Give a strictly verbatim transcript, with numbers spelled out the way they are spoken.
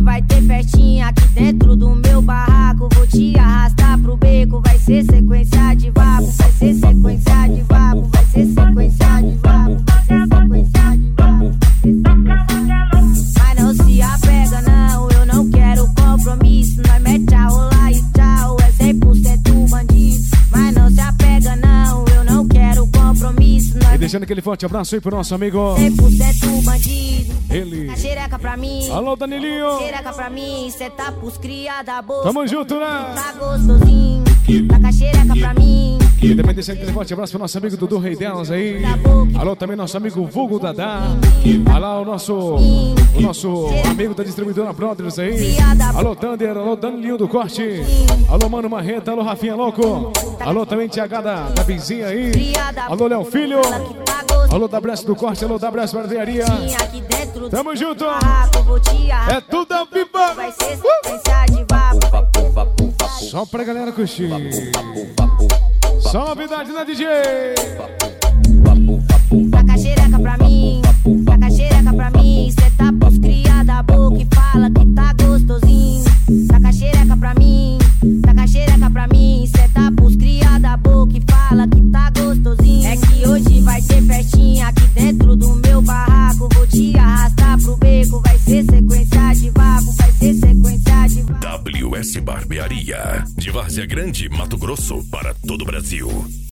vai ter festinha aqui dentro do meu barraco. Vou te arrastar pro beco, vai ser sequência de vapo. Vai ser sequência de vapo, vai ser sequência de vapo. Vai ser sequência de vapo. Mas não se apega não, eu não quero compromisso. Nós mete a rolar e tchau, é cem por cento bandido. Mas não se apega não, eu não quero compromisso. E deixando aquele forte abraço aí pro nosso amigo cem por cento bandido. Ele. Tá xereca pra mim. Alô, Danilinho. Xereca pra mim, cê tá pros cria da bolsa. Tamo junto, né? Tá gostosinho. Taca xereca pra mim. E também deixando aquele forte abraço pro nosso amigo Dudu Rei delas aí. Alô, também nosso amigo Vulgo Dadá. Alô, o nosso, o nosso amigo da distribuidora Brothers aí. Alô, Thunder. Alô, Danilinho do Corte. Alô, Mano Marreta. Alô, Rafinha Louco. Alô, também Tiaga da, da Bizinha aí. Alô, Léo Filho. Alô, da Breça do Corte. Alô, da Breça Barbearia. Tamo junto. É tudo ao vivo. Vai ser sequência de vapo. Só pra galera curtir. Só novidade na D J. Taca xereca pra mim. Taca xereca pra mim. Cê tá pros cria da boca e fala que tá gostosinho. Taca xereca pra mim. Taca xereca pra mim. Cê tá pros cria da boca e fala que tá gostosinho. É que hoje vai ter festinha aqui dentro do meu barraco. Vou te arrastar pro beco. Vai ser sequência de vapo. Vai ser sequência de vapo. W S Barbearia, de Várzea Grande, Mato Grosso, para todo o Brasil.